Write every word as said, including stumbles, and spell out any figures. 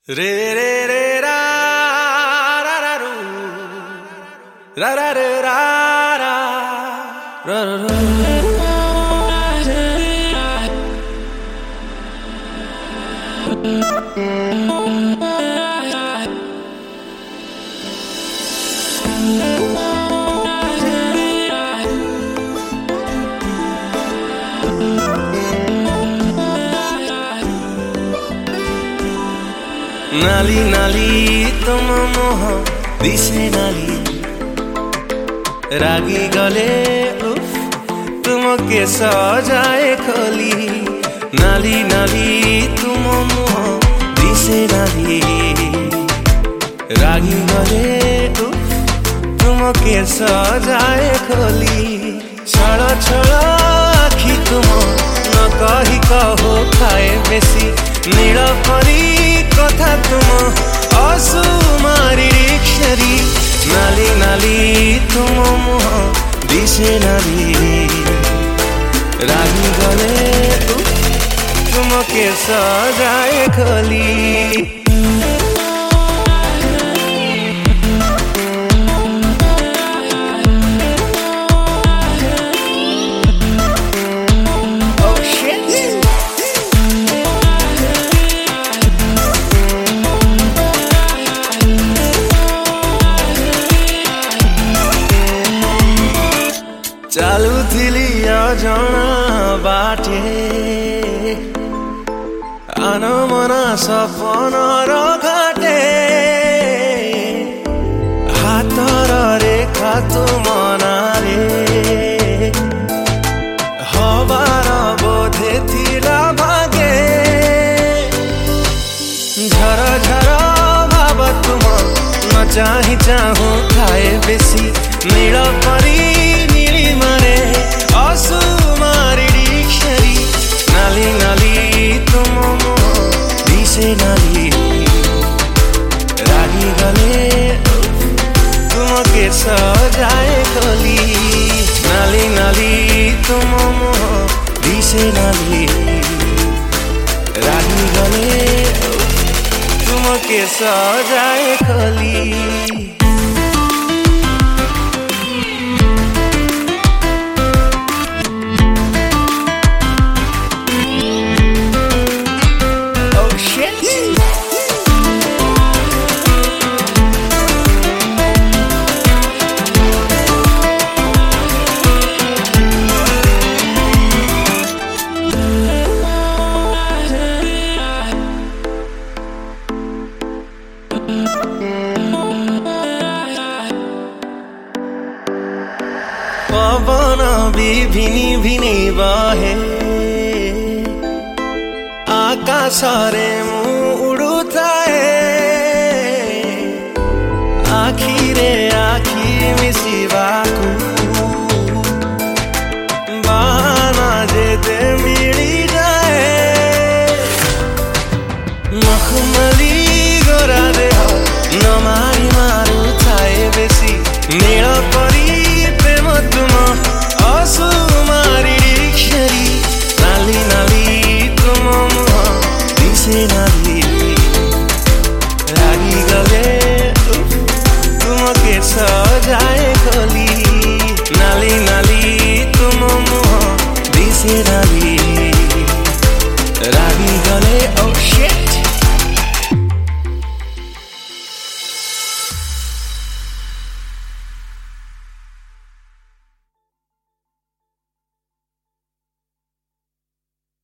रे रे रे रा रा रा रू रा रा रे रा रा रा रा रा। नाली नाली तुम मोह दिसे नाली रागी गले उफ तुमके सजाए खोली। नाली नाली तुम मोह दिसे नाली रागी गले उफ तुमके सजाए खोली। छल छल आखि तुम न कही कहो खाए बेसी नील परी कथा तुम असुमारी डिक्शनरी। नाली नाली तुम मुह दिसे नाली रागी गले तुमके सजाए खोली। चालू थिली अजणा बाटे आनमना सपन र घाटे हातर रेखा तुम नारे हबार बोधे थिला भागे। झर झर भाव तुम न चाहि चाहू खाए बेसी नील परी मारे असुमारी डिक्शनरी। नाली नाली तुम मोह दिसे नाली रागी गले तुमके सजाए खोली। नाली नाली तुम मोह दिसे नाली रागी गले तुमके सजाए खोली। पवन विभिनी भिनी बहे आकाशरे मु उड़ुथाए। आखिरे आखि मिसिबाकू बाना जेते मिली जाए। मखमली गोरा देह न मारी मारू थाए बेसी नील परी तुम असुमारी डिक्शनरी। नाली नाली तुम मुह दिसे नाली